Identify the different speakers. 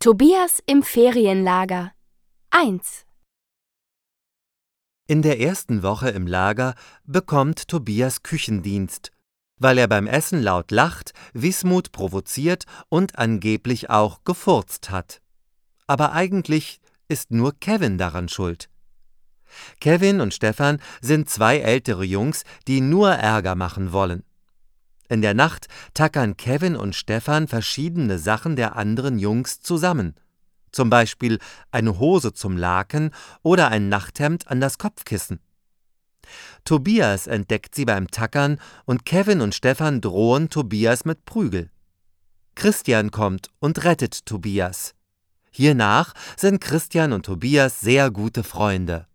Speaker 1: Tobias im Ferienlager 1.
Speaker 2: In der ersten Woche im Lager bekommt Tobias Küchendienst, weil er beim Essen laut lacht, Wismut provoziert und angeblich auch gefurzt hat. Aber eigentlich ist nur Kevin daran schuld. Kevin und Stefan sind zwei ältere Jungs, die nur Ärger machen wollen. In der Nacht tackern Kevin und Stefan verschiedene Sachen der anderen Jungs zusammen. Zum Beispiel eine Hose zum Laken oder ein Nachthemd an das Kopfkissen. Tobias entdeckt sie beim Tackern und Kevin und Stefan drohen Tobias mit Prügel. Christian kommt und rettet Tobias. Hiernach sind Christian und Tobias sehr gute Freunde.